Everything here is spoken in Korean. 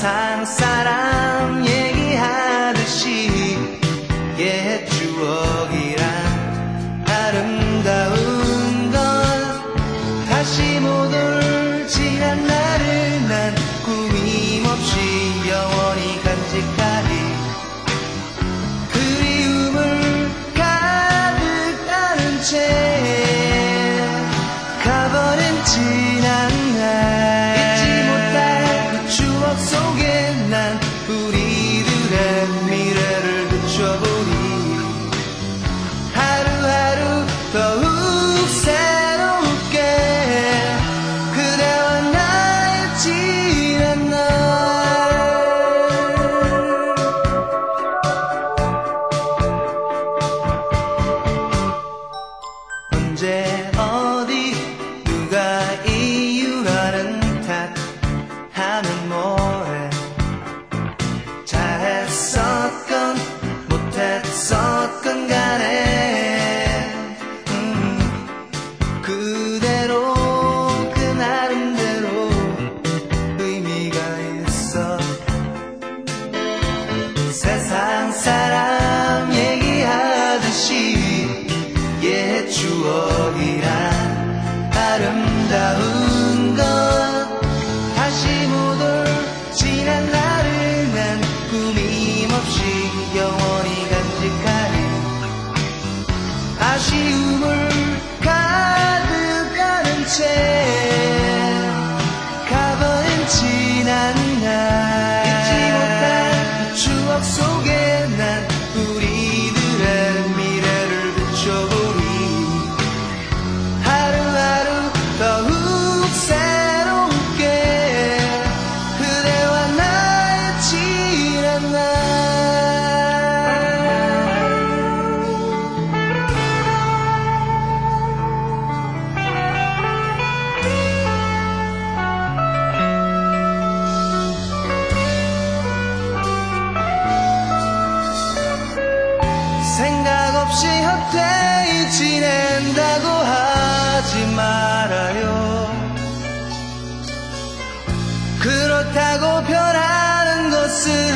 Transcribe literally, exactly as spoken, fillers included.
세상 사람 얘기하듯이 옛 추억이란 아름다운 건 다시 못 올 지난 날을 난 꾸밈없이 영원히 간직하리. 그리움을 가득 안은 채 가버린 지난 날 잊지 못할 그 추억 속에 난 우리들의 미래를 그쳐보리. 하루하루 더욱 새롭게 그대와 나의 지난 날. 언제 어디 누가 이유라는 탓 하면 뭐해. 잘했었건 못했었건 간에 음, 그대로 그 나름대로 의미가 있어. 세상 사람 얘기하듯이 옛 추억이란 아름다운 건 다시 못 올 지난 날을 난 꾸밈없이 영원히 간직하리. 아쉬움을 가득 안은 채 가버린 지난 날 잊지 못할 그 추억 속에 난 우리들의 미래를 비춰보리. 하루하루 더욱 새롭게 그대와 나의 지난 날. 생각 없이 헛되이 지낸다고 하지 말아요. 그렇다고 변하는 것은